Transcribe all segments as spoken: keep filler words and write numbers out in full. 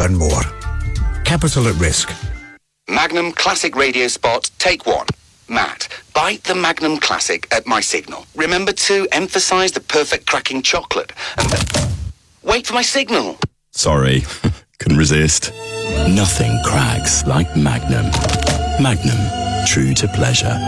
and more. Capital at risk. Magnum Classic radio spot, take one. Matt, bite the Magnum Classic at my signal. Remember to emphasise the perfect cracking chocolate. And the... Wait for my signal. Sorry, couldn't resist. Nothing cracks like Magnum. Magnum, true to pleasure.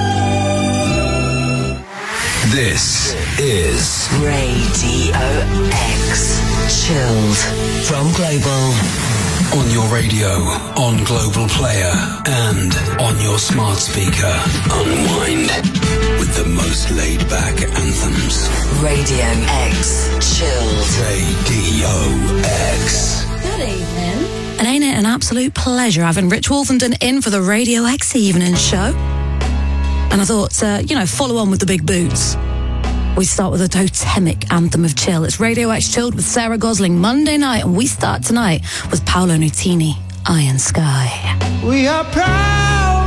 This is Radio X Chilled from Global. On your radio, on Global Player, and on your smart speaker. Unwind with the most laid-back anthems. Radio X Chilled. Radio X. Good evening. And ain't it an absolute pleasure having Rich Wolfenden in for the Radio X Evening Show? And I thought, uh, you know, follow on with the big boots. We start with a totemic anthem of chill. It's Radio X Chilled with Sarah Gosling Monday night, and we start tonight with Paolo Nutini, Iron Sky. We are proud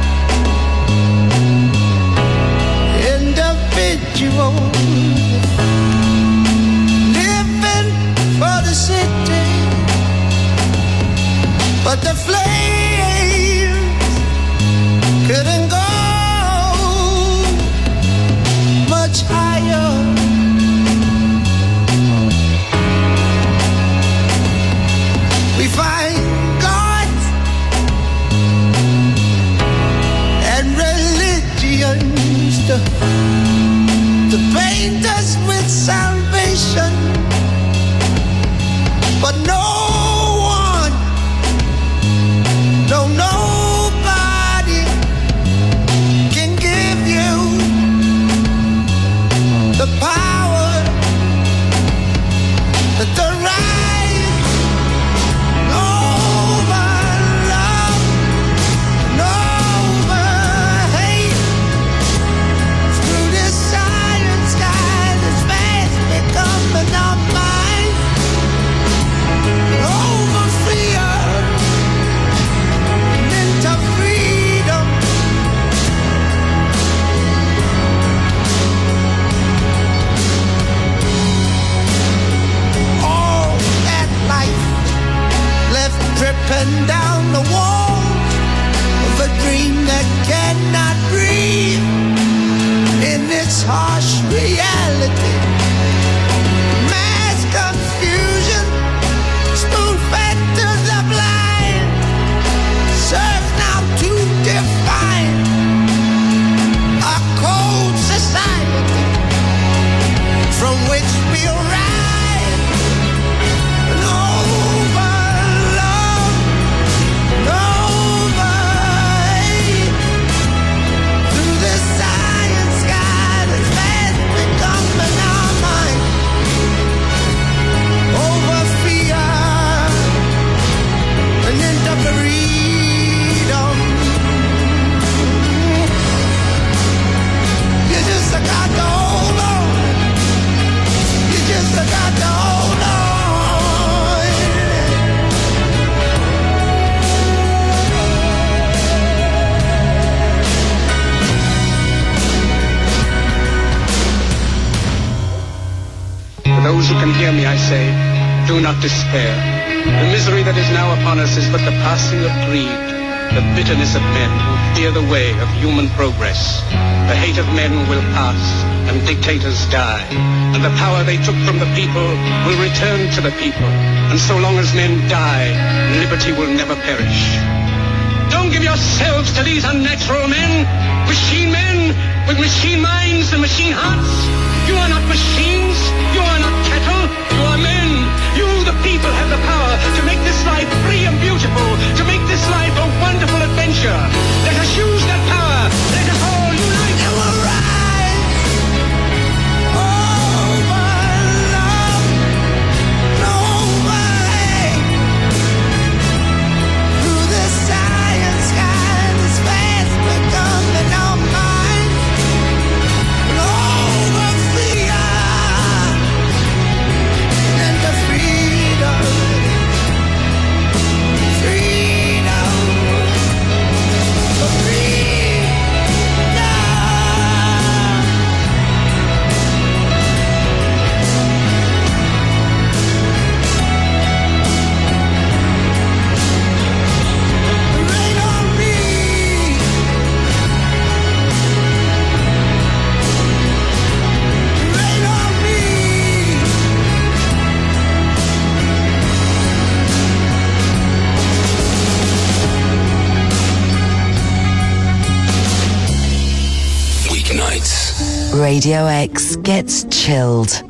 individuals living for the city, but the flames couldn't go much higher. We find God and religions to, to paint us with salvation, but no one, no, nobody can give you the power, the right over love, over hate. Through this silent sky that's fast becoming our mind, over fear and into freedom. Dripping down the wall of a dream that cannot breathe in its harsh reality. Mass confusion, spoon-fed to the blind, serves now to define our cold society from which we'll rise. Those who can hear me, I say, do not despair. The misery that is now upon us is but the passing of greed, the bitterness of men who fear the way of human progress. The hate of men will pass, and dictators die, and the power they took from the people will return to the people. And so long as men die, liberty will never perish. Don't give yourselves to these unnatural men, machine men with machine minds and machine hearts. You are not machines. You are not cattle. You are men. You, the people, have the power to make this life free and beautiful, to make this life a wonderful adventure. Let us use that power. Let us all unite and we'll rise over love, over hate. Through the science sky that's fast becoming our minds, over fear and the freedom. Radio X gets chilled.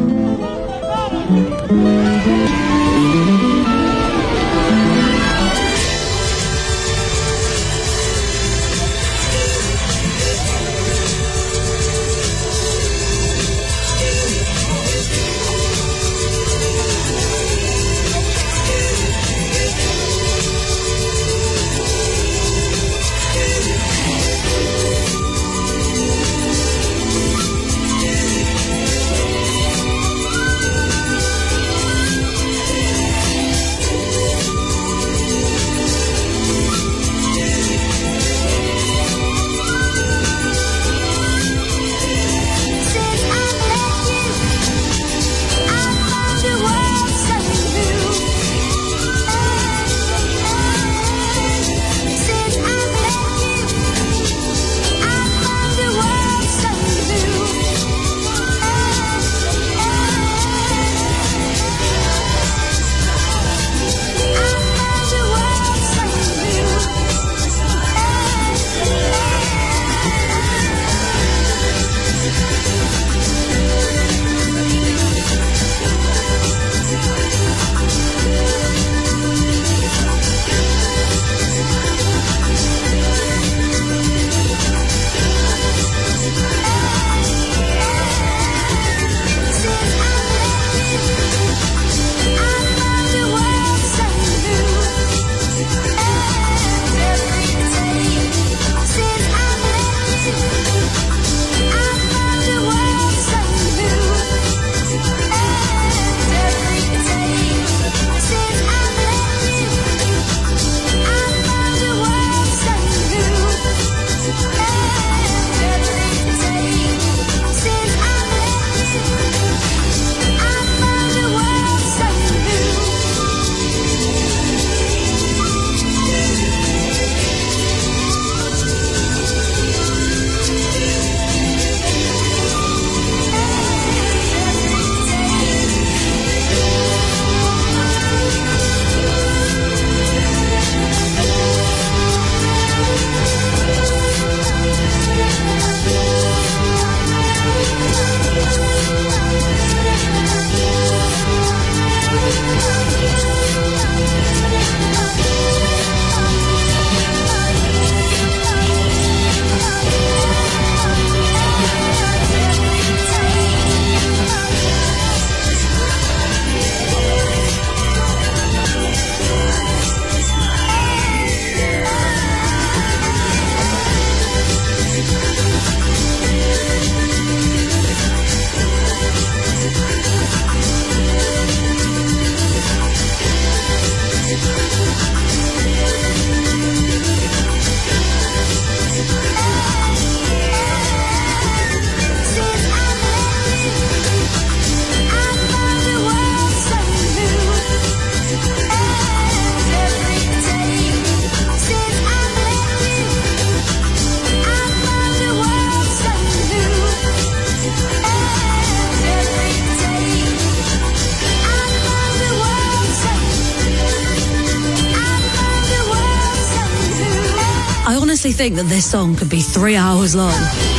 Think that this song could be three hours long,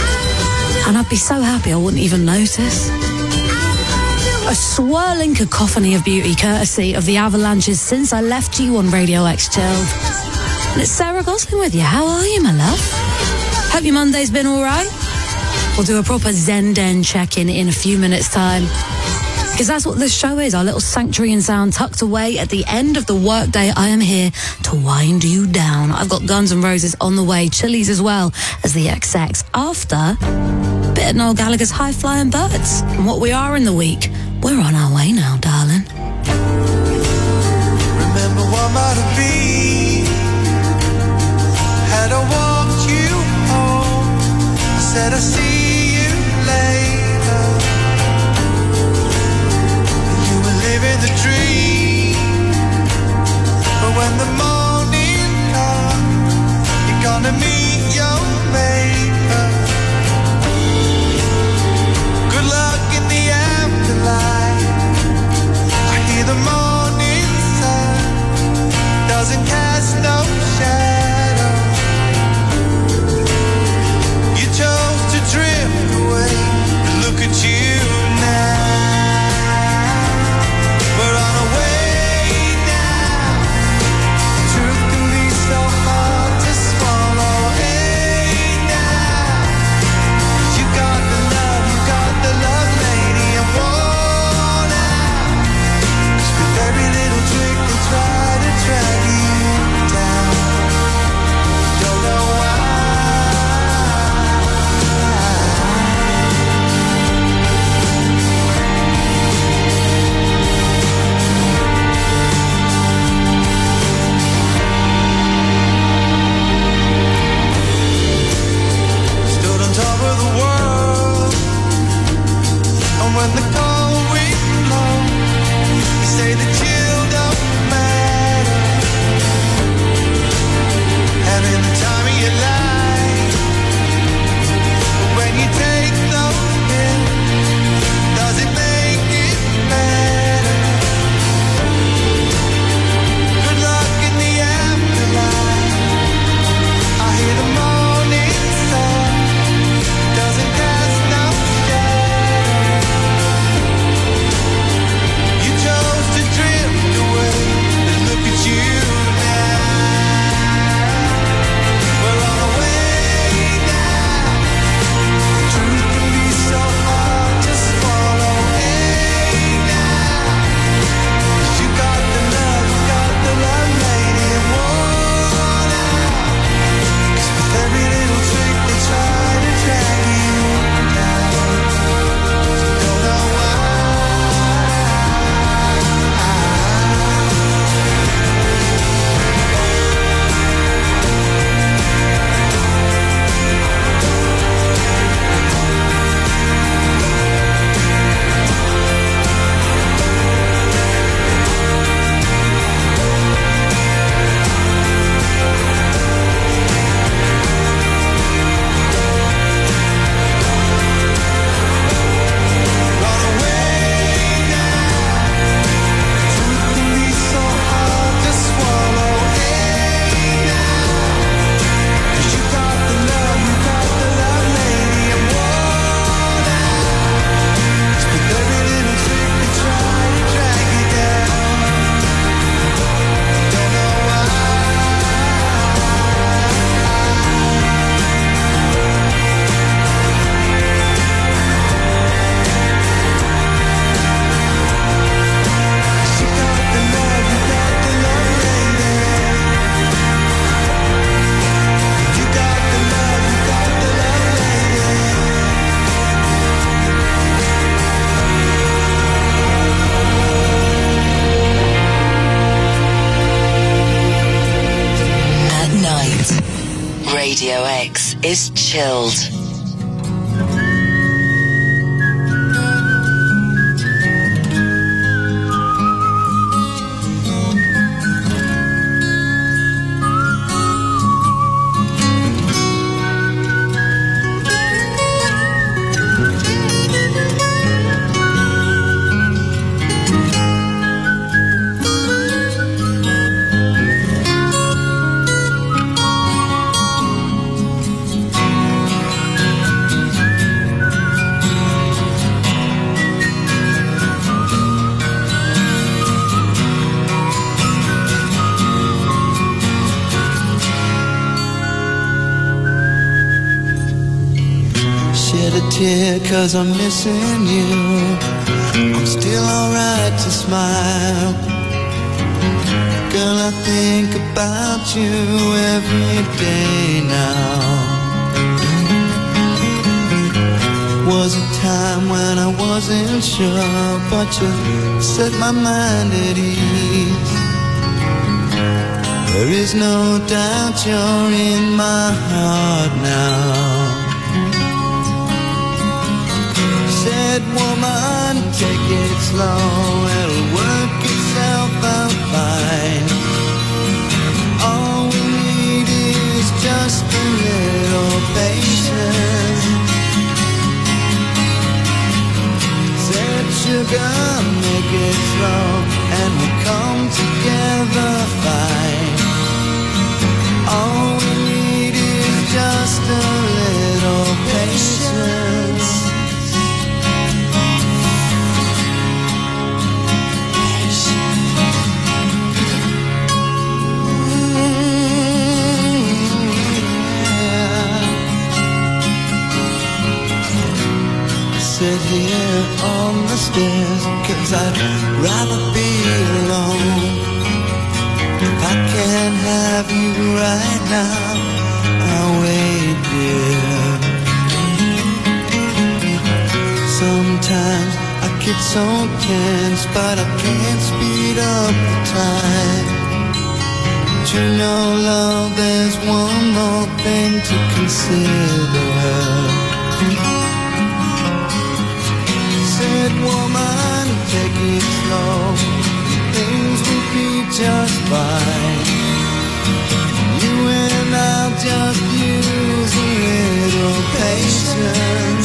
and I'd be so happy I wouldn't even notice. A swirling cacophony of beauty courtesy of the Avalanches Since I Left You on Radio X Chilled. And it's Sarah Gosling with you. How are you, my love? Hope your Monday's been all right. We'll do a proper Zen Den check-in in a few minutes' time, because that's what this show is, our little sanctuary and sound tucked away at the end of the workday. I am here to wind you down. I've got Guns N' Roses on the way, Chili's as well as the X X. After a bit of Noel Gallagher's High Flying Birds. And what we are in the week, we're on our way now, darling. Remember what might have been had I walked you home, said I'll see you later. You were living the dream, but when the morning comes, you're gonna meet your maker. Good luck in the afterlife. Radio X is chilled. Cause I'm missing you. I'm still alright to smile. Girl, I think about you every day now. Was a time when I wasn't sure, but you set my mind at ease. There is no doubt you're in my heart now. Said, woman, take it slow, it'll work itself out fine. All we need is just a little patience. Said, sugar, make it slow, and we'll come together fine. All we need is just a little patience. Sit here on the stairs, cause I'd rather be alone. If I can't have you right now, I'll wait, dear. Sometimes I get so tense, but I can't speed up the time. But you know, love, there's one more thing to consider. Said, woman, take it slow, things will be just fine. You and I'll just use a little patience.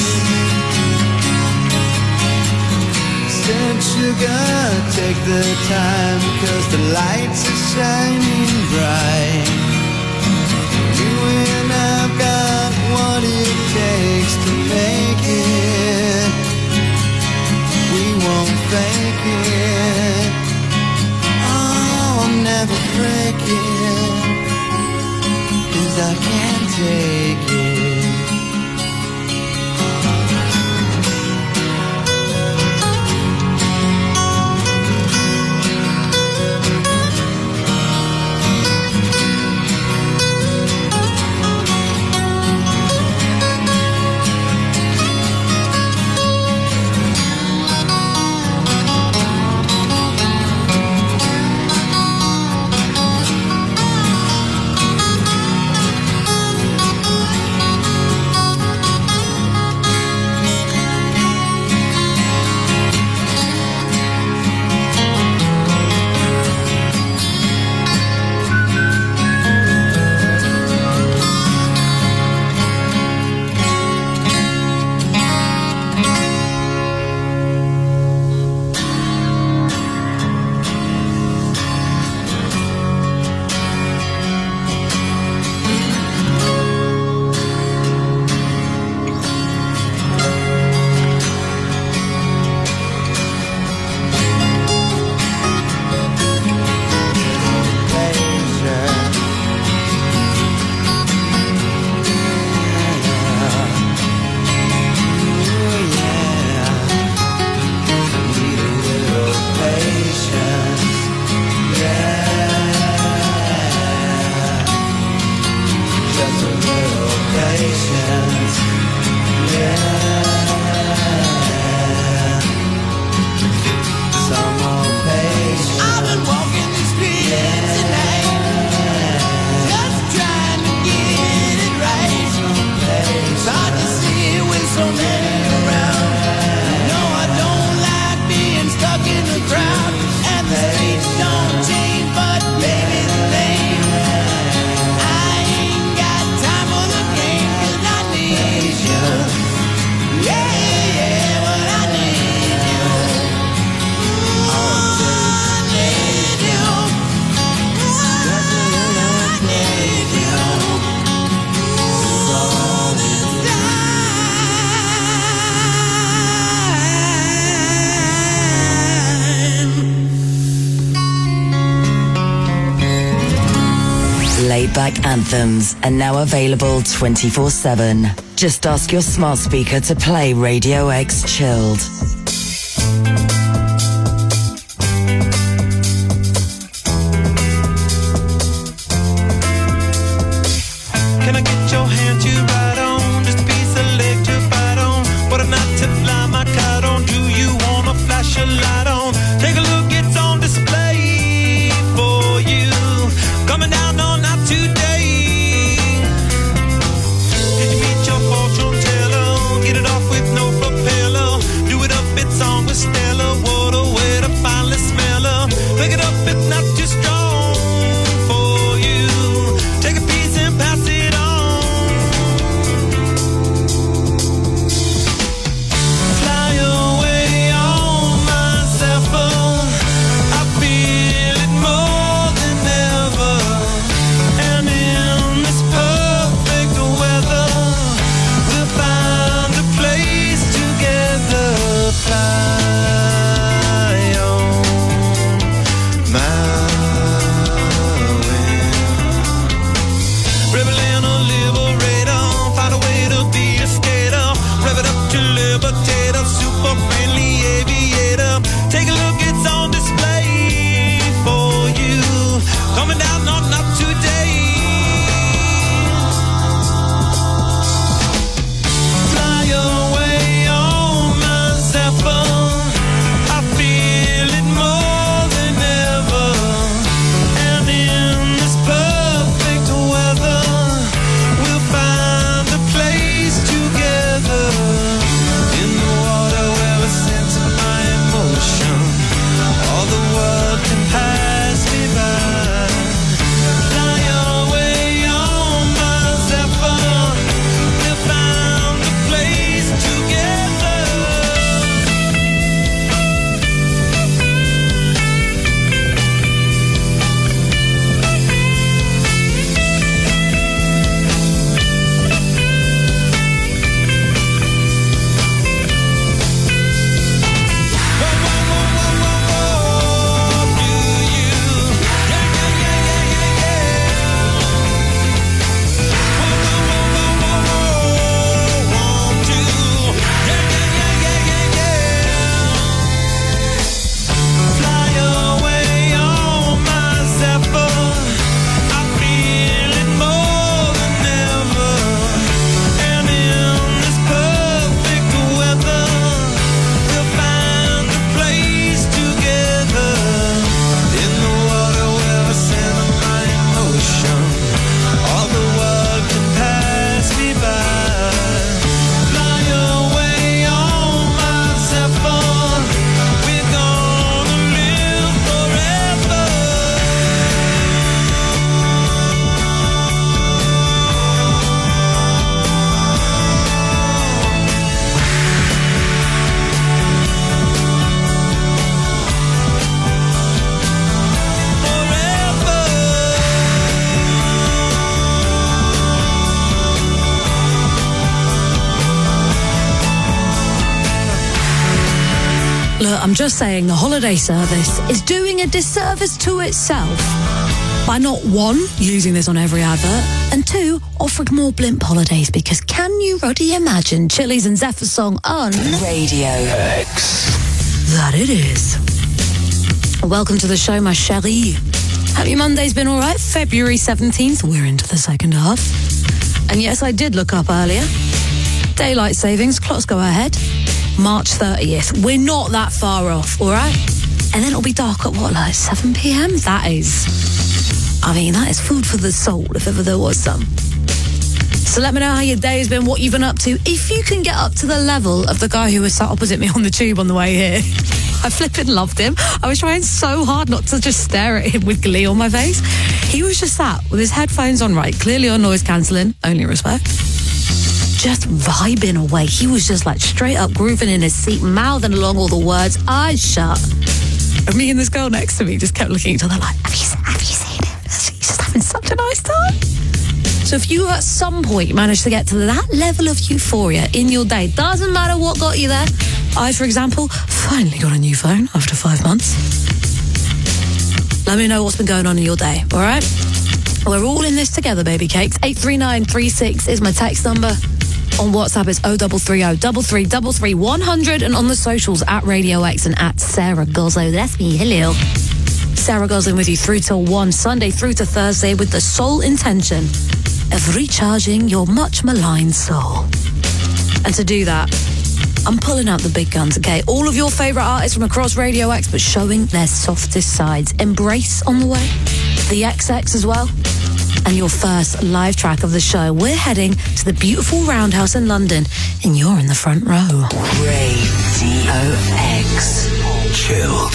Said, sugar, take the time, cause the lights are shining bright. You and I've got what it takes to make it. We won't fake it. Oh, I'll never break it, cause I can't take it. laid-back anthems are now available twenty-four seven. Just ask your smart speaker to play Radio X Chilled. Can I get your hand to ride on? Just a piece of leg to bite on. What a night to fly my kite on. Do you wanna flash a light on? Take a look, it's on display for you. Coming down on night today. Did you meet your fortune teller? Get it off with no propeller. Do it up, it's on with Stella. What a way to finally smell her. Pick it up, it's not too strong for you. Take a piece and pass it on. Fly away on my Zephyr. I feel it more than ever. And in this perfect weather, we'll find a place together. Fly on my wind. Rebel and a liberator, find a way to be a skater. Rev it up to liberator, super friendly aviator. Take a look, it's on display for you. Coming down on up today. Fly away on my Zephyr. I feel it more than ever. And in this perfect weather, we'll find a place together. In the water where we center my emotion, all the world can pass me by. Fly away on my Zephyr. We'll find a place together. Fly away on my Zephyr. I feel it more than ever. And in this perfect weather, we'll find a place together. In the water where I center my emotion, all the world can pass me by. Fly away on my Zephyr. We're gonna live forever. Look, I'm just saying the holiday service is doing a disservice to itself by not, one, using this on every advert, and two, offering more blimp holidays, because can you already imagine Chili's and Zephyr song on Radio X. That it is. Welcome to the show, my chérie. Have your Monday's been all right? February seventeenth, we're into the second half. And yes, I did look up earlier. Daylight savings, clocks go ahead. March thirtieth. We're not that far off, all right? And then it'll be dark at what, like seven p.m? That is, I mean, that is food for the soul, if ever there was some. So let me know how your day has been, what you've been up to. If you can get up to the level of the guy who was sat opposite me on the tube on the way here. I flipping loved him. I was trying so hard not to just stare at him with glee on my face. He was just sat with his headphones on, right, clearly on noise cancelling, only respect. Just vibing away. He was just like straight up grooving in his seat, mouthing along all the words. Eyes shut. And me and this girl next to me just kept looking at each other like, have you, have you seen him? He's just having such a nice time. So if you at some point manage to get to that level of euphoria in your day, doesn't matter what got you there. I, for example, finally got a new phone after five months. Let me know what's been going on in your day, all right? We're all in this together, baby cakes. eight three nine three six is my text number. On WhatsApp, it's oh double three oh, double three, double three, one hundred, and on the socials, at Radio X and at Sarah Gozzo. That's me, hello. Sarah Gosling with you through till one, Sunday through to Thursday, with the sole intention of recharging your much maligned soul. And to do that, I'm pulling out the big guns, okay? All of your favourite artists from across Radio X, but showing their softest sides. Embrace on the way, the X X as well. And your first live track of the show, we're heading to the beautiful Roundhouse in London, and you're in the front row. Radio X. Chilled.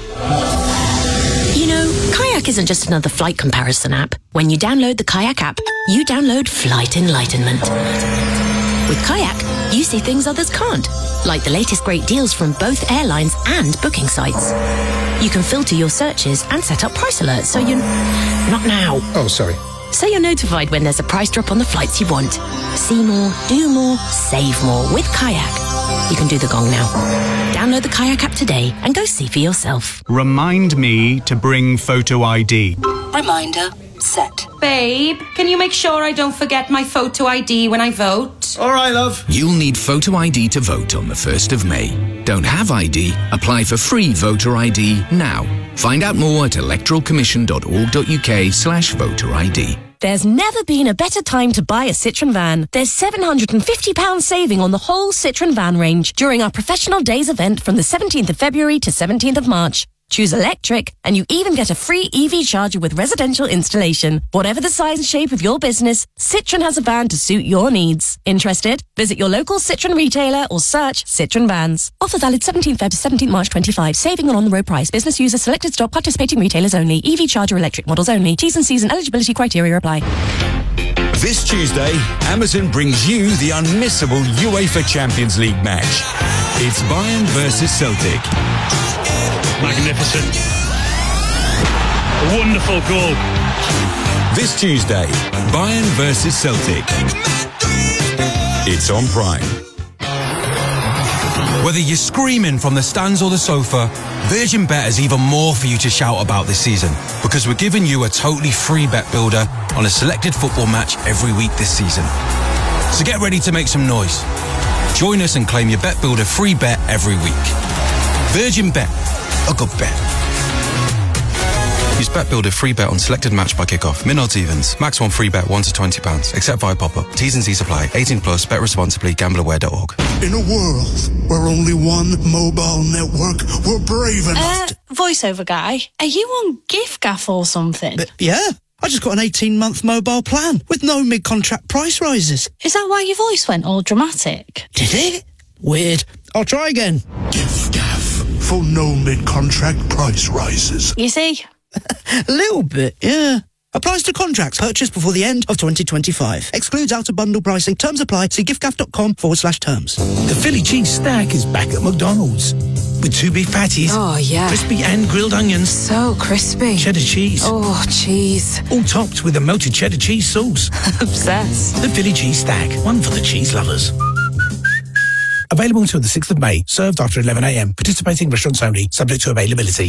You know, Kayak isn't just another flight comparison app. When you download the Kayak app, you download Flight Enlightenment. With Kayak, you see things others can't, like the latest great deals from both airlines and booking sites. You can filter your searches and set up price alerts so you... Not now. Oh, sorry. So you're notified when there's a price drop on the flights you want. See more, do more, save more with Kayak. You can do the gong now. Download the Kayak app today and go see for yourself. Remind me to bring photo I D. Reminder set. Babe, can you make sure I don't forget my photo I D when I vote? All right, love. You'll need photo I D to vote on the first of May. Don't have I D? Apply for free voter I D now. Find out more at electoralcommission.org.uk slash voter ID. There's never been a better time to buy a Citroen van. There's seven hundred fifty pounds saving on the whole Citroen van range during our Professional Days event from the seventeenth of February to seventeenth of March. Choose electric, and you even get a free E V charger with residential installation. Whatever the size and shape of your business, Citroen has a van to suit your needs. Interested? Visit your local Citroen retailer or search Citroen Vans. Offer valid seventeenth February to seventeenth March twenty-five. Saving on on-the-road price. Business users, selected stock, participating retailers only. E V charger electric models only. T's and C's and eligibility criteria apply. This Tuesday, Amazon brings you the unmissable UEFA Champions League match. It's Bayern versus Celtic. Magnificent. A wonderful goal. This Tuesday, Bayern versus Celtic. It's on Prime. Whether you're screaming from the stands or the sofa, Virgin Bet has even more for you to shout about this season, because we're giving you a totally free bet builder on a selected football match every week this season. So get ready to make some noise. Join us and claim your bet builder free bet every week. Virgin Bet. A good bet. Use Bet Builder free bet on selected match by kickoff. Min odds evens. Max one free bet one to twenty pounds. Except via pop-up. T's and C's apply. eighteen plus. Bet responsibly. Gamble aware dot org. In a world where only one mobile network, we're brave enough. Uh, voiceover guy, are you on giffgaff or something? Uh, yeah. I just got an eighteen-month mobile plan with no mid-contract price rises. Is that why your voice went all dramatic? Did it? Weird. I'll try again. giffgaff. For no mid-contract price rises. You see? A little bit, yeah. Applies to contracts purchased before the end of twenty twenty-five. Excludes out-of-bundle pricing. Terms apply. See giffgaff.com forward slash terms. The Philly cheese stack is back at McDonald's. With two beef patties. Oh, yeah. Crispy and grilled onions. So crispy. Cheddar cheese. Oh, cheese. All topped with a melted cheddar cheese sauce. Obsessed. The Philly cheese stack. One for the cheese lovers. Available until the sixth of May. Served after eleven a.m. Participating restaurants only. Subject to availability.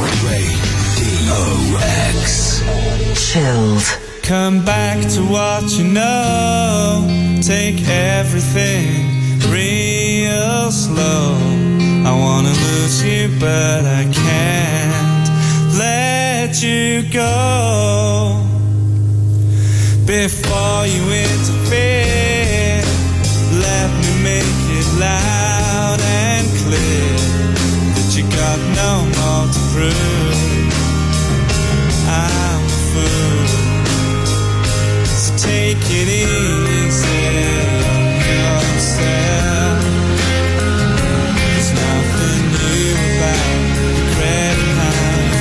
Radio X. Chilled. Come back to what you know. Take everything real slow. I wanna lose you, but I can't let you go. Before you interfere, let me make it loud and clear that you got no more to prove. I'm a fool, so take it easy on yourself. There's nothing new about regretting how you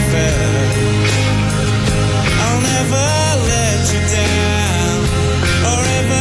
felt. I'll never let you down or ever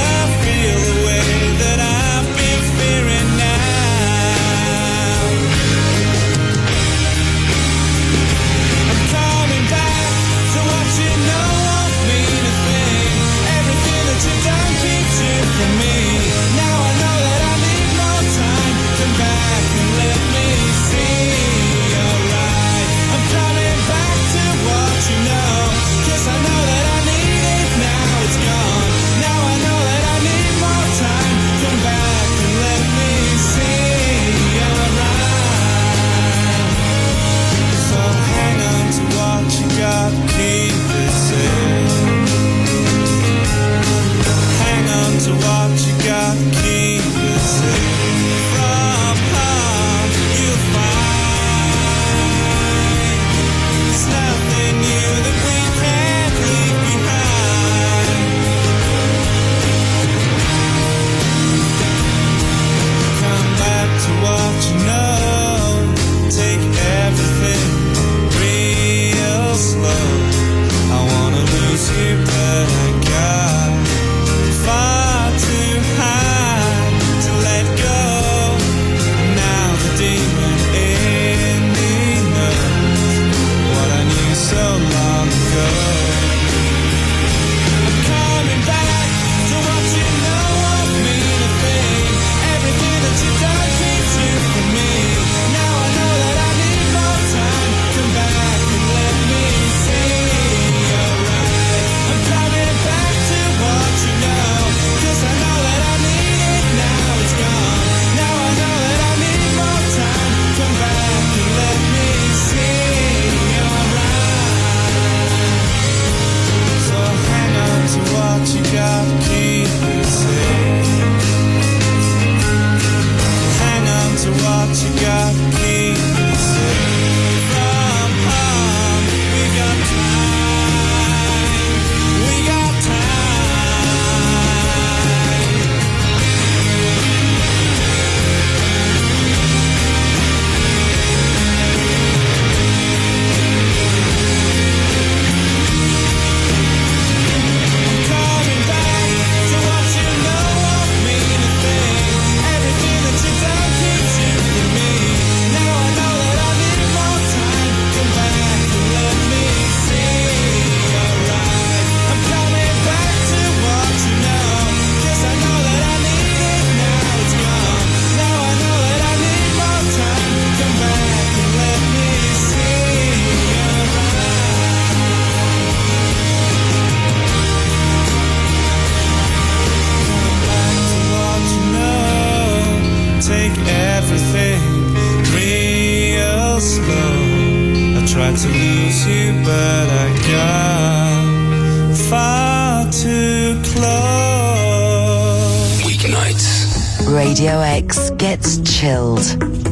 tried to lose you, but I got far too close. Weeknights. Radio X gets chilled.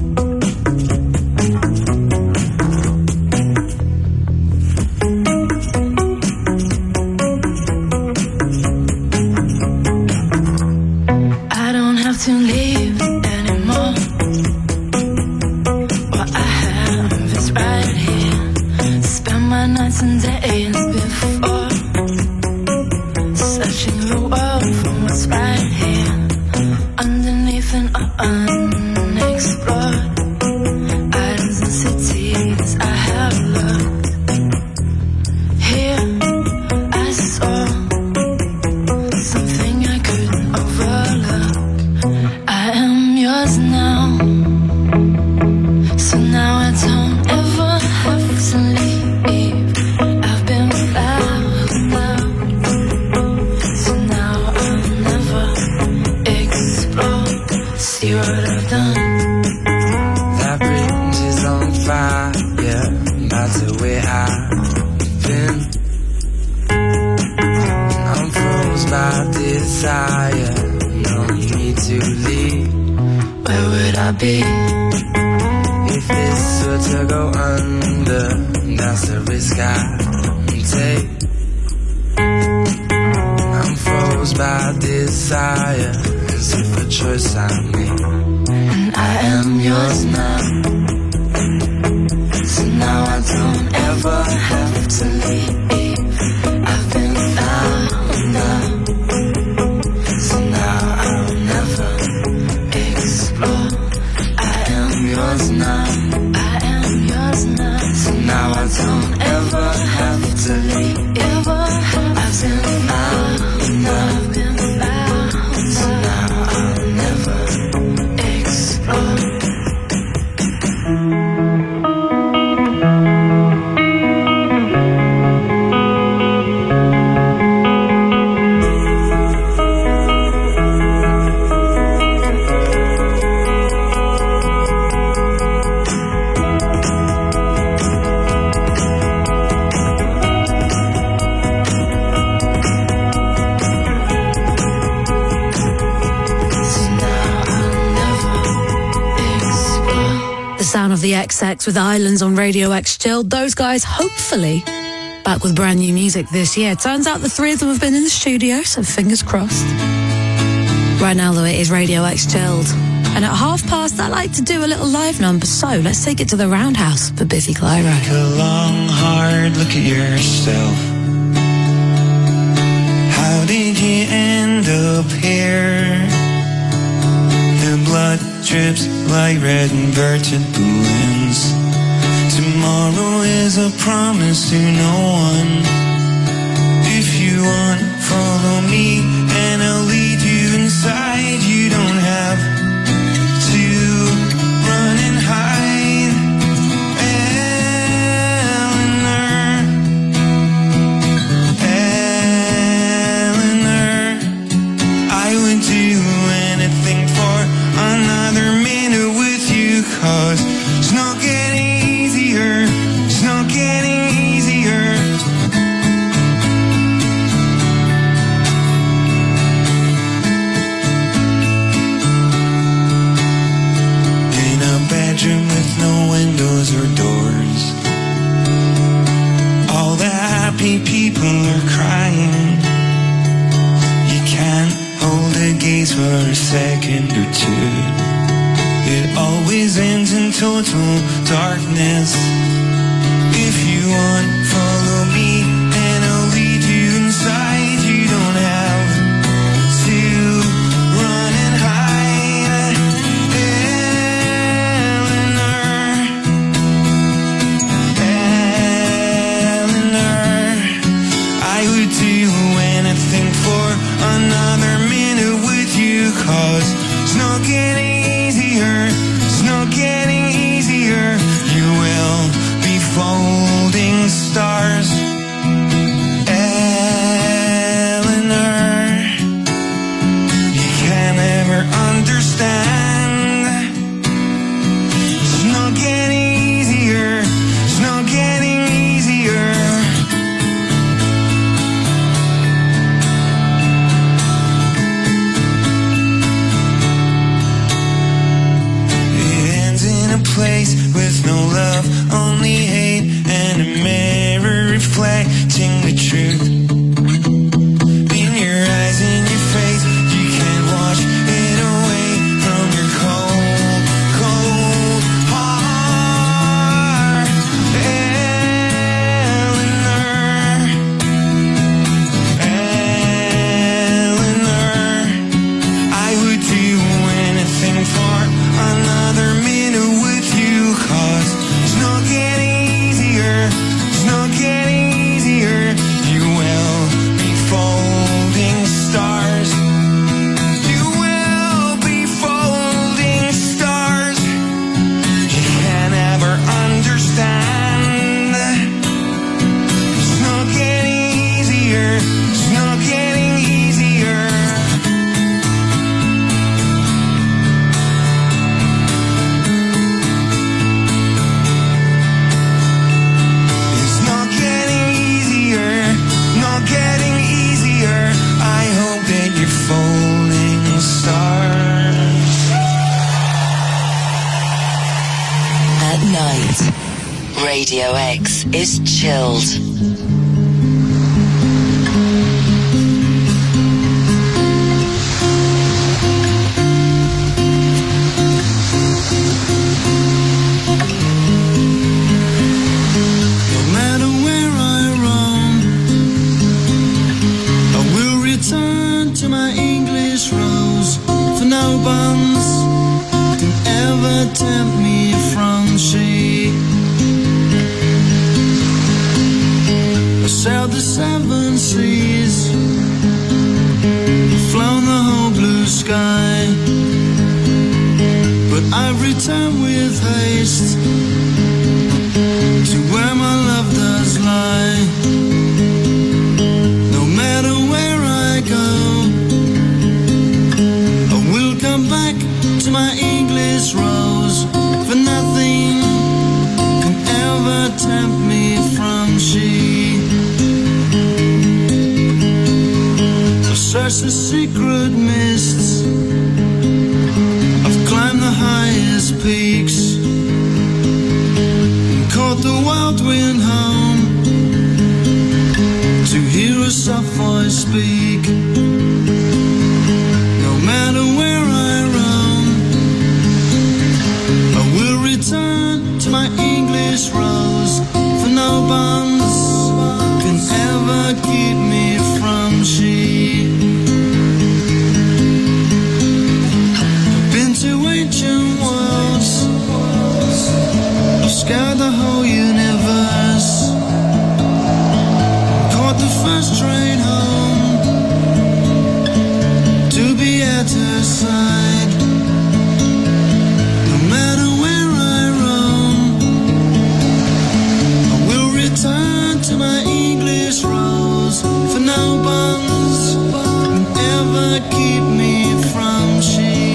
I don't have to leave anymore. What I have is right here. Spend my nights and days before, searching the world for what's right here, underneath and unexplored. Islands and cities I have looked. Here I saw something I couldn't overlook. I am yours now, so now I don't ever have to leave. I've been found now, so now I'll never explore. See what I've done. That bridge is on fire, yeah, that's the way I've been. I'm frozen by desire, no need to leave. Where would I be if this were to go under? That's the risk I take. I'm frozen by desire, it's a choice I make. and I am yours now, so now I don't ever have to leave. I've been found now, so now I'll never explore. I am yours now, I am yours now, so now I don't ever have to leave. Ever have I've been found now, I've been found, so now I'll never explore. Sound of the X X with Islands on Radio X Chilled. Those guys, hopefully, back with brand new music this year. Turns out the three of them have been in the studio, so fingers crossed. Right now, though, it is Radio X Chilled. And at half past, I like to do a little live number, so let's take it to the Roundhouse for Biffy Clyro. Take a long, hard look at yourself. How did you end up here? The blood drips like red inverted balloons. Tomorrow is a promise to no one. If you want, follow me and I'll lead you inside. You don't have to run and hide. Eleanor, Eleanor, I would do anything for another minute with you, cause it's not getting easier, it's not getting easier. In a bedroom with no windows or doors, all the happy people are crying. You can't hold a gaze for a second or two. It always ends in total darkness. If you want, follow me and I'll lead you inside. You don't have to run and hide. Eleanor, Eleanor, I would do anything for another minute with you, cause it's not getting easier, it's not getting easier. You will be folding stars. Eleanor, you can't ever understand. It's not getting easier, it's not getting Radio X is chilled. Tempt me from she. I sailed the seven seas, flown the whole blue sky, but I've returned with haste to where my love does lie. No matter where I go, I will come back to my English rose, for nothing can ever tempt me from she. I've searched the secret mists, I've climbed the highest peaks, and caught the wild wind home to hear a soft voice speak. No matter where I roam, I will return to my English rose, for no bonds can ever keep me from she. I've been to ancient worlds, I've scoured the whole universe, caught the first train home to be at her side. No matter where I roam, I will return to my English rose, for no bonds can ever keep me from she.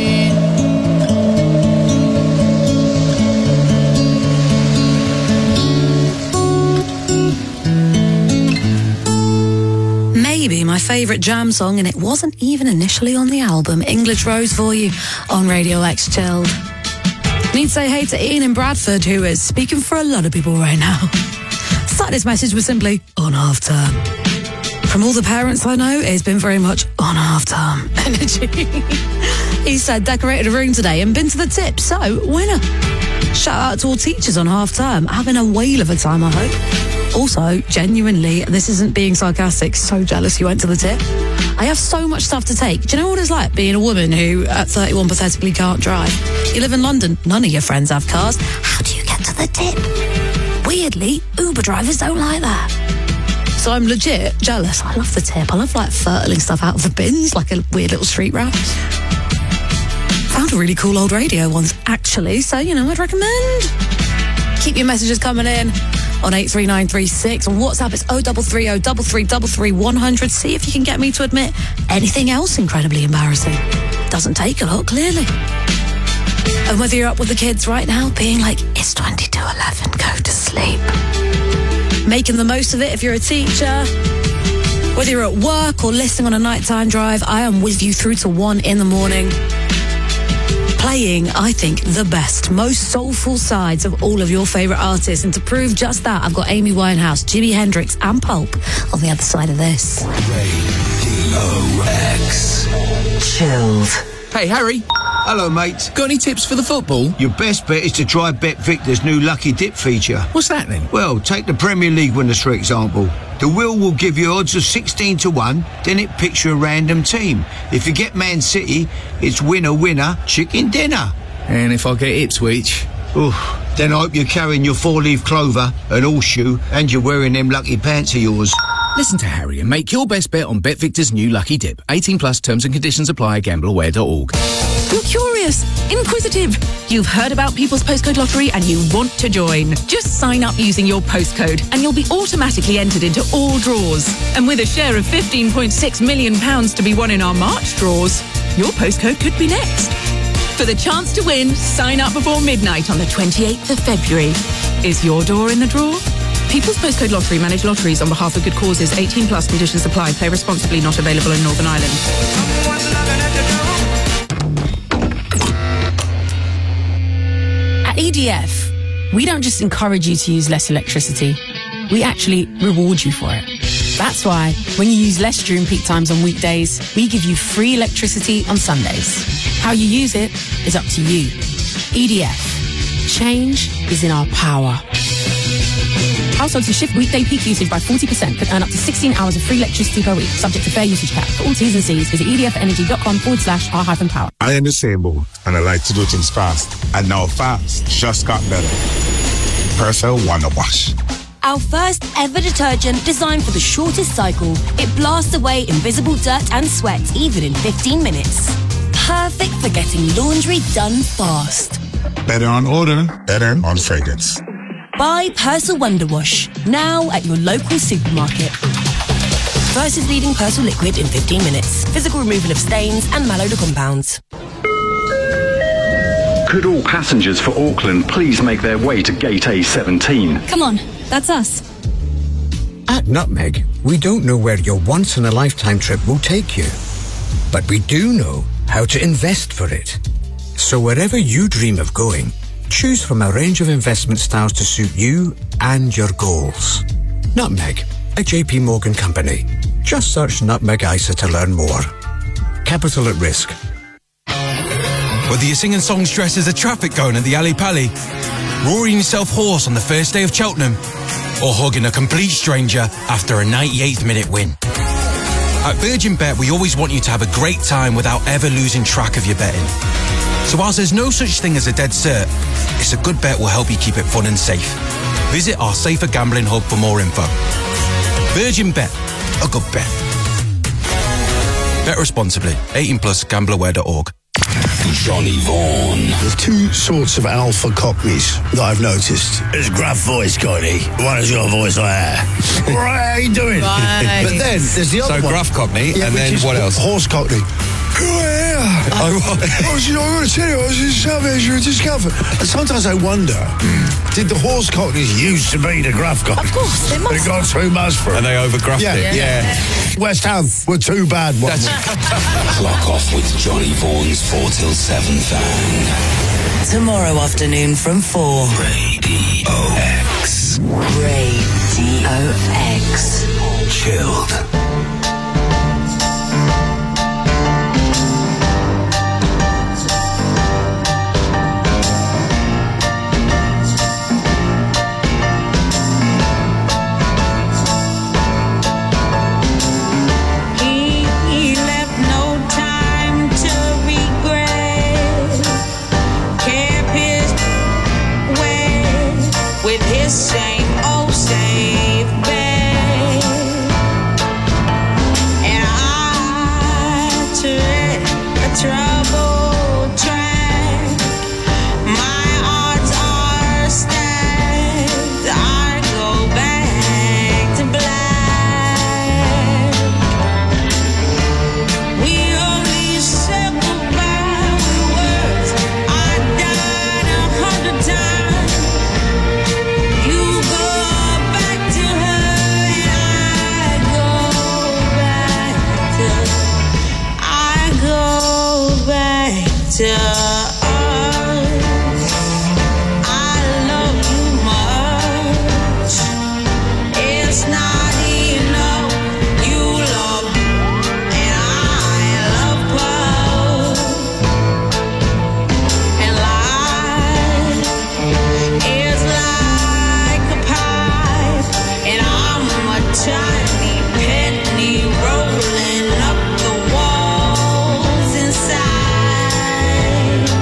Maybe my favourite Jam song, and it wasn't even initially on the album. English Rose for you on Radio X Chilled. Need to say hey to Ian in Bradford, who is speaking for a lot of people right now. Started this message with simply, on half term. From all the parents I know, it's been very much on half term energy. He said, decorated a room today and been to the tip, so winner. Shout out to all teachers on half term, having a whale of a time, I hope. Also, genuinely, this isn't being sarcastic, so jealous you went to the tip. I have so much stuff to take. Do you know what it's like being a woman who at thirty-one pathetically can't drive? You live in London, none of your friends have cars. How do you get to the tip? Weirdly, Uber drivers don't like that. So I'm legit jealous. I love the tip. I love like fertiling stuff out of the bins, like a weird little street rat. Found a really cool old radio once, actually, so, you know, I'd recommend. Keep your messages coming in on eight three nine three six. On WhatsApp, it's oh double three oh double three double three one hundred. See if you can get me to admit anything else incredibly embarrassing. Doesn't take a lot, clearly. And whether you're up with the kids right now, being like, it's twenty-two eleven, go to sleep. Making the most of it if you're a teacher. Whether you're at work or listening on a nighttime drive, I am with you through to one in the morning. Playing, I think, the best, most soulful sides of all of your favourite artists. And to prove just that, I've got Amy Winehouse, Jimi Hendrix and Pulp on the other side of this. Radio X. Chilled. Hey, Harry. Hello, mate. Got any tips for the football? Your best bet is to try Bet Victor's new Lucky Dip feature. What's that then? Well, take the Premier League winners, for example. The wheel will give you odds of sixteen to one, then it picks you a random team. If you get Man City, it's winner, winner, chicken dinner. And if I get Ipswich? Oof, then I hope you're carrying your four-leaf clover, an horseshoe, and you're wearing them lucky pants of yours. Listen to Harry and make your best bet on Bet Victor's new Lucky Dip. eighteen plus terms and conditions apply at gamble aware dot org. You're curious, inquisitive. You've heard about People's Postcode Lottery and you want to join. Just sign up using your postcode and you'll be automatically entered into all draws. And with a share of fifteen point six million pounds to be won in our March draws, your postcode could be next. For the chance to win, sign up before midnight on the twenty-eighth of February. Is your door in the draw? People's Postcode Lottery manage lotteries on behalf of good causes. eighteen plus conditions apply. Play responsibly. Not available in Northern Ireland. At E D F, We don't just encourage you to use less electricity, we actually reward you for it. That's why when you use less during peak times on weekdays, we give you free electricity on Sundays. How you use it is up to you. E D F. Change is in our power. Households who shift weekday peak usage by forty percent could earn up to sixteen hours of free electricity per week, subject to fair usage cap. For all T's and C's, visit edfenergy.com forward slash R hyphen power. I am the same boat, and I like to do things fast. And now fast just got better. Persil Wonder Wash. Our first ever detergent designed for the shortest cycle. It blasts away invisible dirt and sweat even in fifteen minutes. Perfect for getting laundry done fast. Better on odor, better on fragrance. Buy Persil Wonder Wash now at your local supermarket. Versus leading Persil liquid in fifteen minutes. Physical removal of stains and malodor compounds. Could all passengers for Auckland please make their way to Gate A seventeen? Come on, that's us. At Nutmeg, we don't know where your once-in-a-lifetime trip will take you, but we do know how to invest for it. So wherever you dream of going, choose from a range of investment styles to suit you and your goals. Nutmeg, a J P Morgan company. Just search Nutmeg I S A to learn more. Capital at risk. Whether you're singing songs dressed as a traffic cone at the Ali Pali, roaring yourself hoarse on the first day of Cheltenham, or hugging a complete stranger after a ninety-eighth minute win. At Virgin Bet, we always want you to have a great time without ever losing track of your betting. So whilst there's no such thing as a dead cert, it's a good bet will help you keep it fun and safe. Visit our Safer Gambling Hub for more info. Virgin Bet, a good bet. Bet responsibly. eighteen plus, gambler aware dot org. Johnny Vaughan. There's two sorts of alpha cockneys that I've noticed. There's gruff voice cockney. One has got a voice like that. Right, how you doing? Right. But then there's the other so one. gruff cockney, Yeah, and which then is what else? Horse cockney. Who are you? I was, you know, I'm going to tell you, I was in South you discovered. And sometimes I wonder, did the horse cockneys used to be the gruff cockneys? Of course, they must. They got too much for it. And they overgruffed yeah. it. Yeah. West Ham were too bad. That's Clock off with Johnny Vaughan's four till seven thang. Tomorrow afternoon from four. Radio X. Radio X. Chilled. Same old safe bed, and I tread a troubled track. My odds are stacked. I go back to black. We only said goodbye with words. I died a hundred times. To us, I love you much. It's not enough. You love, and I love both. And life is like a pipe, and I'm a tiny penny rolling up the walls inside.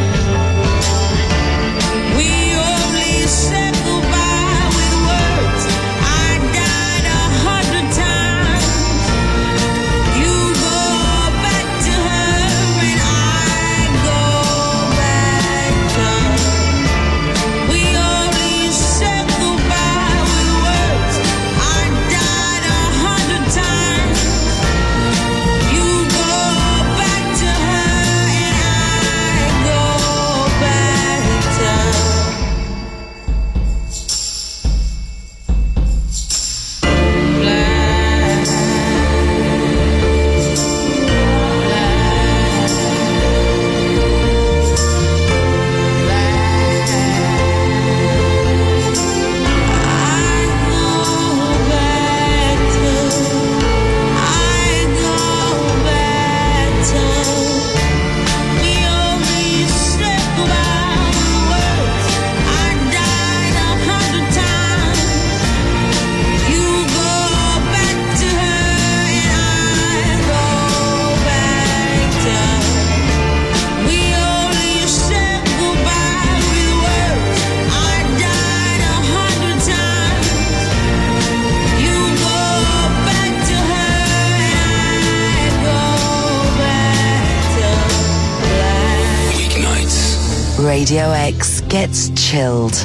Radio X gets chilled.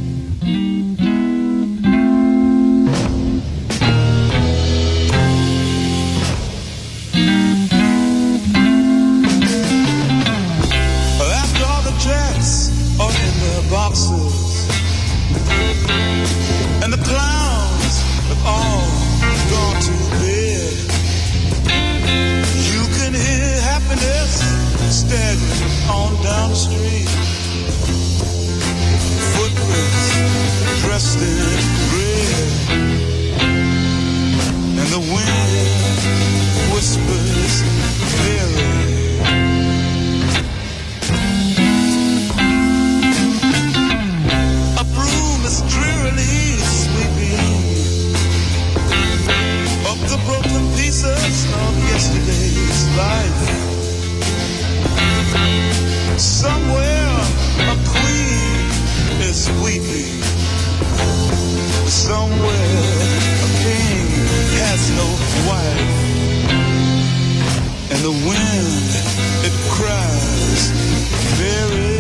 After all the tracks are in their boxes, and the clowns have all gone to bed, you can hear happiness staggering on down the street. Footprints dressed in red, and the wind whispers clearly. A broom is drearily sweeping up the broken pieces of yesterday's life. Somewhere a queen is weeping. Somewhere a king has no wife. And the wind, it cries, Mary.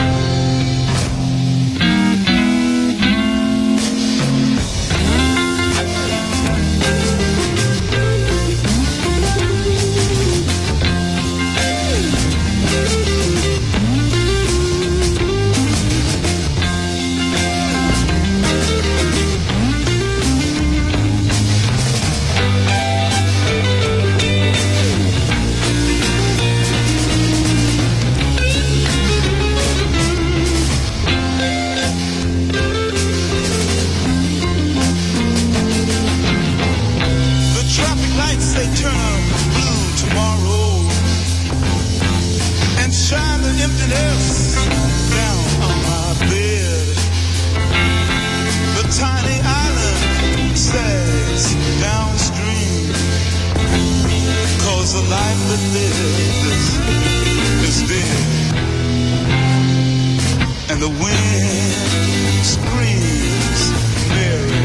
And the wind screams Mary.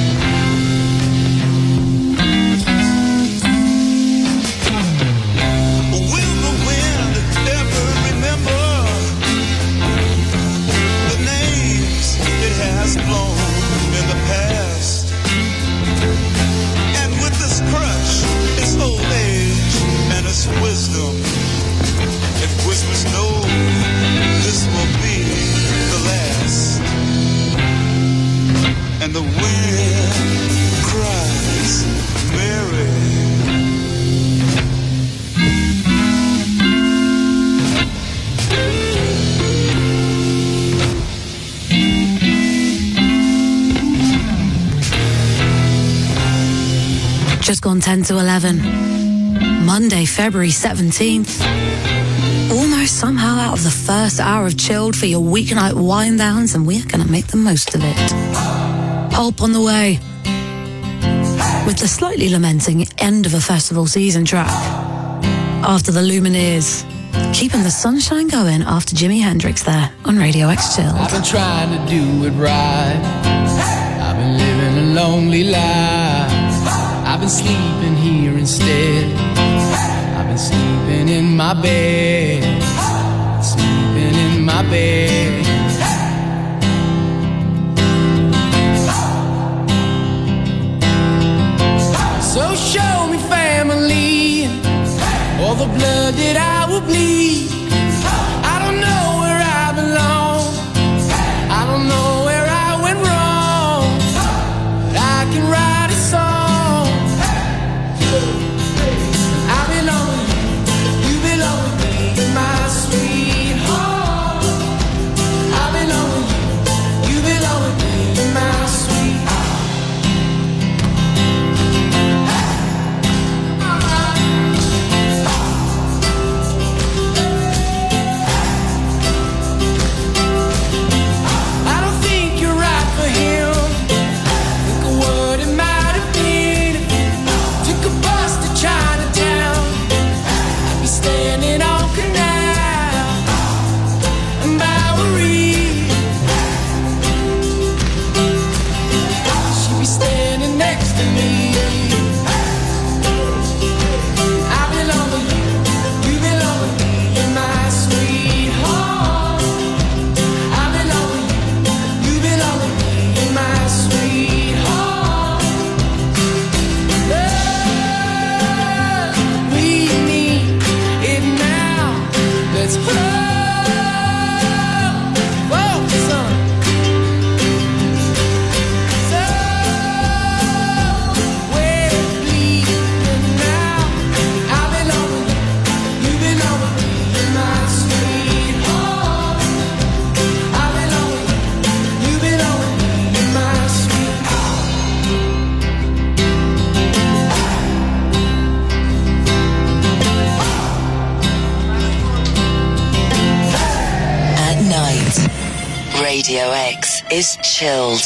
Will the wind ever remember the names it has blown in the past? And with this crutch, its old age and its wisdom, it whispers no, this will be the last. And the wind cries, Mary. Just gone ten to eleven. Monday, February seventeenth. Almost somehow out of the first hour of chilled for your weeknight wind downs, and we're going to make the most of it. Pulp on the way, with the slightly lamenting end of a festival season track. After the Lumineers, keeping the sunshine going after Jimi Hendrix there on Radio X Chilled. I've been trying to do it right. I've been living a lonely life. I've been sleeping here instead. I've been sleeping in my bed, sleeping in my bed. So show me family, all the blood that I will bleed. I don't know where I belong, I don't know where I went wrong, but I can write a song. I belong with you, you belong with me, my sweetheart. I belong with you, you belong with me, my sweetheart. Radio X is chilled.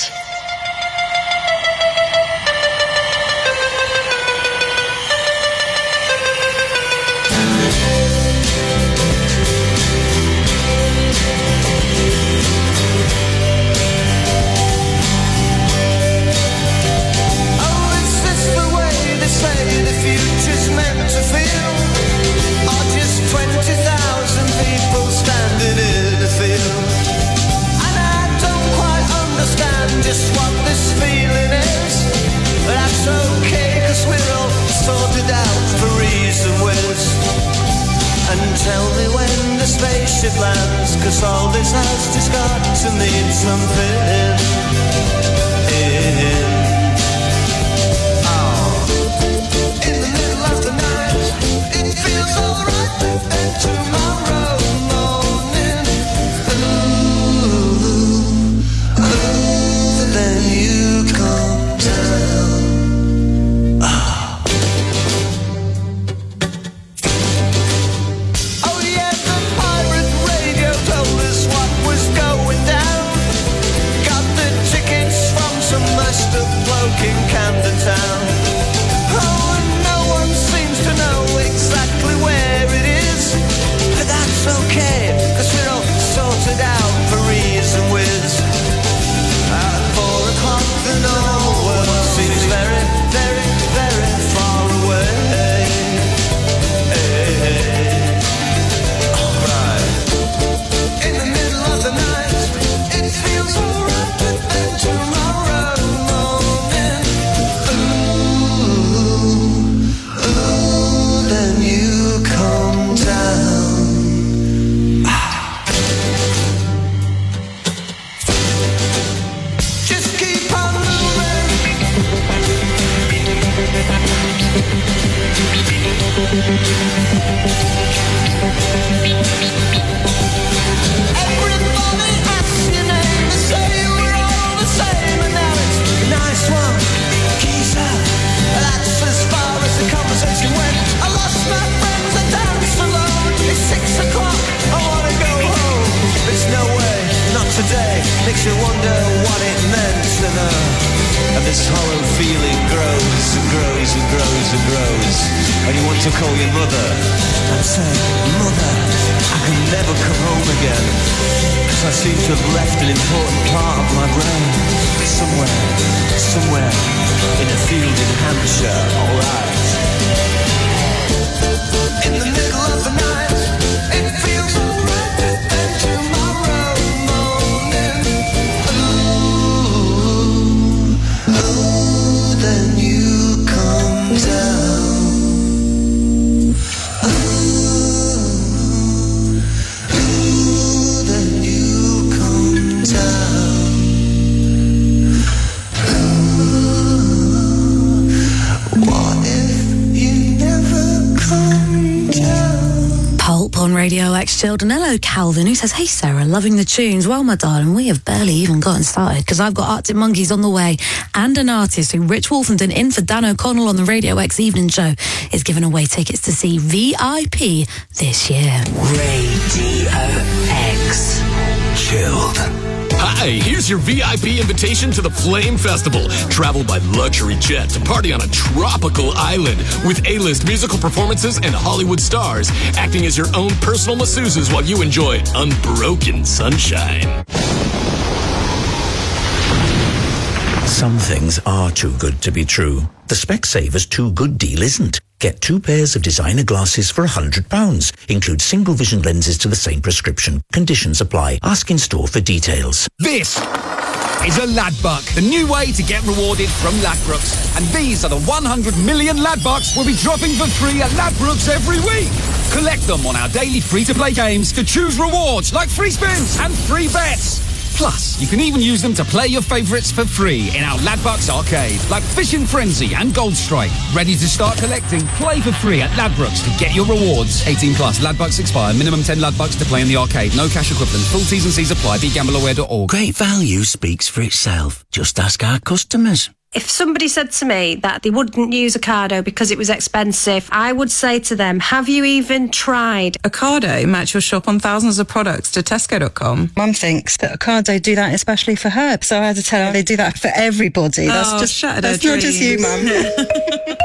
Just what this feeling is, but that's okay, cause we're all sorted out for ease and whiz. And tell me when the spaceship lands, cause all this has just got to mean something in. Oh, in the middle of the night, it feels alright, and tomorrow morning, ooh, ooh, then you come down. Oh. Oh yeah, the pirate radio told us what was going down. Got the tickets from some messed up bloke in Camden Town. Oh, and no one seems to know exactly where it is, but that's okay, cause we're all sorted out for ease and whiz. The normal world seems very, very, very far away. Hey, alright. In the middle of the night, it feels alright, but then tomorrow morning, ooh, ooh, then you come down. Just keep on everybody asks your name, they say we're all the same, and now it's nice one, geezer. That's as far as the conversation went. I lost my friends, I danced alone. It's six o'clock, I wanna go home. There's no way, not today. Makes you wonder what it meant to know. And this hollow feeling grows and grows and grows and grows. And you want to call your mother and say, Mother, I can never come home again, because I seem to have left an important part of my brain somewhere, somewhere in a field in Hampshire, alright. In the middle of the night, it feels alright, but then tomorrow morning, ooh, ooh, then you come down. Pulp on Radio X Chilled. And hello, Calvin, who says, hey, Sarah, loving the tunes. Well, my darling, we have barely even gotten started, because I've got Arctic Monkeys on the way, and an artist who Rich Wolfenden, in for Dan O'Connell on the Radio X Evening Show, is giving away tickets to see V I P this year. Radio X Chilled. Hi, here's your V I P invitation to the Flame Festival. Travel by luxury jet to party on a tropical island with A-list musical performances and Hollywood stars acting as your own personal masseuses while you enjoy unbroken sunshine. Some things are too good to be true. The Specsavers Too Good deal isn't. Get two pairs of designer glasses for one hundred pounds. Include single vision lenses to the same prescription. Conditions apply. Ask in store for details. This is a Ladbuck, the new way to get rewarded from Ladbrokes. And these are the one hundred million Ladbucks we'll be dropping for free at Ladbrokes every week. Collect them on our daily free-to-play games to choose rewards like free spins and free bets. Plus, you can even use them to play your favourites for free in our Ladbucks arcade, like Fishing Frenzy and Gold Strike. Ready to start collecting? Play for free at Ladbrokes to get your rewards. eighteen plus, Ladbucks expire. Minimum ten Ladbucks to play in the arcade. No cash equivalent. Full T's and C's apply. be gamble aware dot org. Great value speaks for itself. Just ask our customers. If somebody said to me that they wouldn't use Ocado because it was expensive, I would say to them, have you even tried? Ocado match your shop on thousands of products to Tesco dot com. Mum thinks that Ocado do that especially for her, so I had to tell her they do that for everybody. That's Oh, just shattered that's her not just you, dreams. Mum.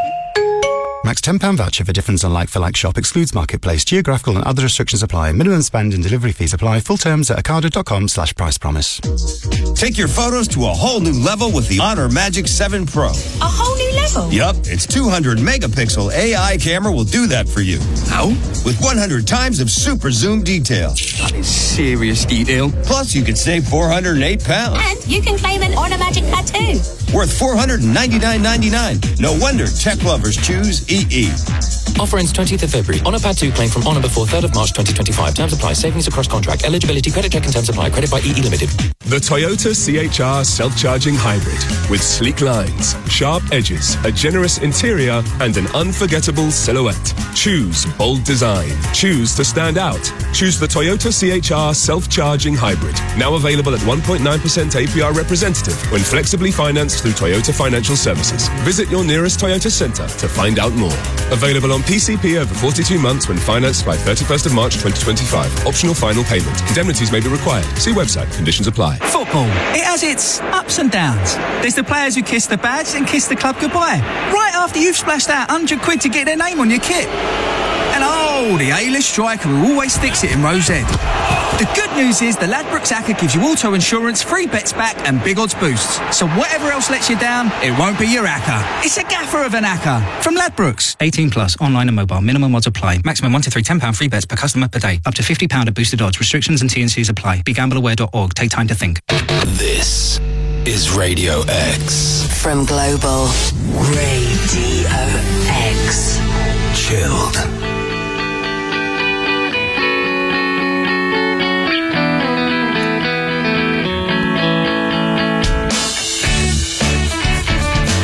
Max ten pounds voucher for difference on like-for-like shop excludes marketplace. Geographical and other restrictions apply. Minimum spend and delivery fees apply. Full terms at ocado dot com slash price promise. Take your photos to a whole new level with the Honor Magic seven Pro. A whole new level? Yup, its two hundred megapixel A I camera will do that for you. How? With one hundred times of super zoom detail. That is serious detail. Plus, you can save four hundred eight pounds. And you can claim an Honor Magic tattoo. Worth four hundred ninety-nine ninety-nine. No wonder tech lovers choose E E. Offer ends twentieth of February. Honor Pad two claim from Honor before third of March twenty twenty-five. Terms apply. Savings across contract. Eligibility, credit check and terms apply. Credit by E E Limited. The Toyota C H R self-charging hybrid with sleek lines, sharp edges, a generous interior and an unforgettable silhouette. Choose bold design. Choose to stand out. Choose the Toyota C H R self-charging hybrid. Now available at one point nine percent A P R representative when flexibly financed through Toyota Financial Services. Visit your nearest Toyota centre to find out more. Available on P C P over forty-two months when financed by thirty-first of March twenty twenty-five. Optional final payment. Indemnities may be required. See website. Conditions apply. Football, it has its ups and downs. There's the players who kiss the badge and kiss the club goodbye, right after you've splashed out one hundred quid to get their name on your kit. And oh, the A-list striker who always sticks it in row Z. The good news is the Ladbrokes A C C A gives you auto insurance, free bets back and big odds boosts. So whatever else lets you down, it won't be your A C C A. It's a gaffer of an A C C A. From Ladbrokes. eighteen plus, online and mobile. Minimum odds apply. Maximum one to three ten pounds free bets per customer per day. Up to fifty pounds of boosted odds. Restrictions and T and Cs apply. Be gamble aware dot org. Take time to think. This is Radio X. From Global Radio X. Chilled.